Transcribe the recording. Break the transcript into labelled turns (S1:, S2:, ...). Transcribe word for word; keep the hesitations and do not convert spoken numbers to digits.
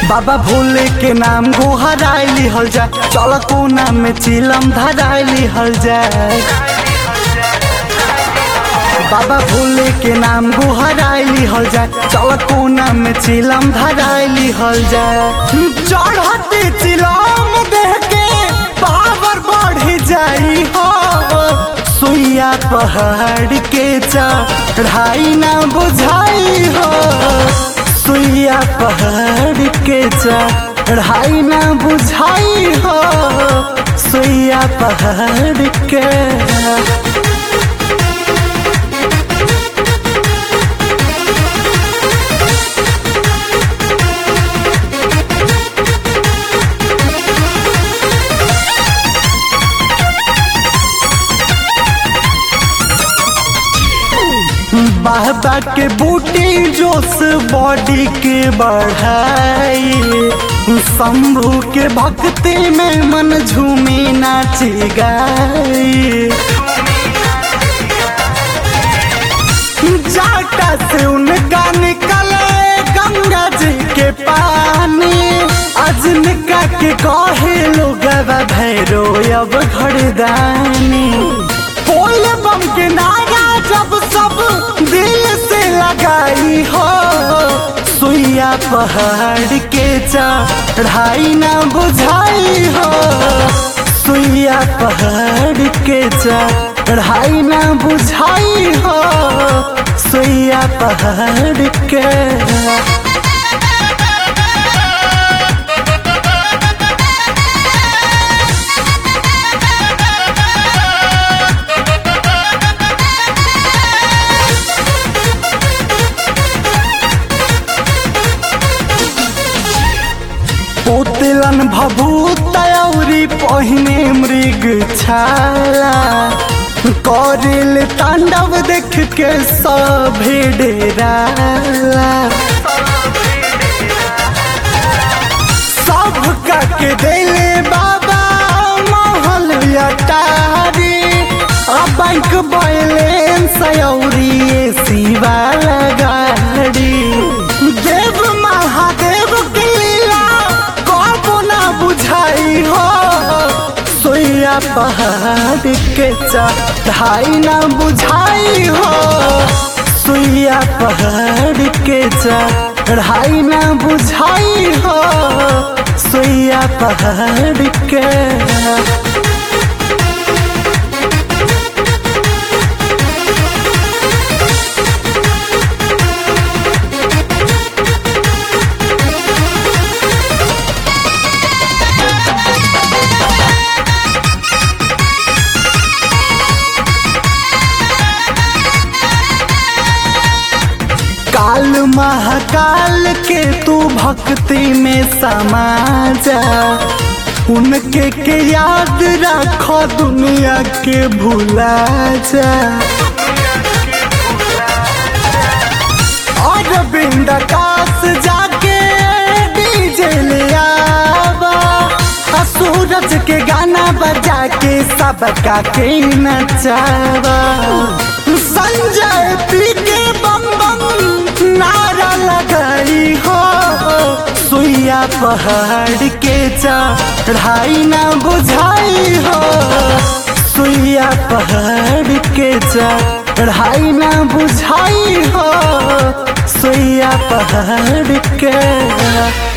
S1: बाबा भोले के नाम गोहराई लिहल जाए, चल कोना में चिलम धराई लिहल जाए। बाबा भोले के नाम गोहराई लिहल जाए, चल कोना में चिलम धराई लिहल जाए। चढ़ते चिलम देख के पावर बढ़ जाई हो, सुइया पहाड़ के चढ़ाई ना बुझाई हो, सुइया पहाड़ के चढ़ाई ना बुझाई हो, सुइया पहाड़ के। बाबा के बूटी जोश बॉडी के बढ़ाई, शंभू के भक्ति में मन झूमी नाची गाई। जाटा से उनका निकले गंगा जी के पानी, अजनका के कहे लोग भैरो अब घरदानी। बोल बम के नारा जब सब दिल से लगाई हो, सुइया पहाड़ के चढ़ाई ना बुझाई हो, सुइया पहाड़ के चढ़ाई ना बुझाई हो, सुइया पहाड़ के। पोतलन भभूत औरी पहिने मृग छाला, करेल तांडव देख के सभे डेराला। सब का के देले बाबा महल अटारी, बैंक बैलेंस औरी सिवा गाड़ी। देव महादेव के बुझाई हो, सुइया पहाड़ के चढ़ाई ना बुझाई हो, सुइया पहाड़ के चढ़ाई ना बुझाई हो, सुइया पहाड़ के। काल महाकाल के तू भक्ति में समा जा, उनके के याद रखो दुनिया के भुला जा। और बिंदास जाके डीजे ले आवा, सूरज के गाना बजा के सबका के नचावा। संजय पी के बम बम नारा लगाई हो, सुइया पहाड़ के चढ़ाई ना बुझाई हो, सुइया पहाड़ के चढ़ाई ना बुझाई हो, सुइया पहाड़ के।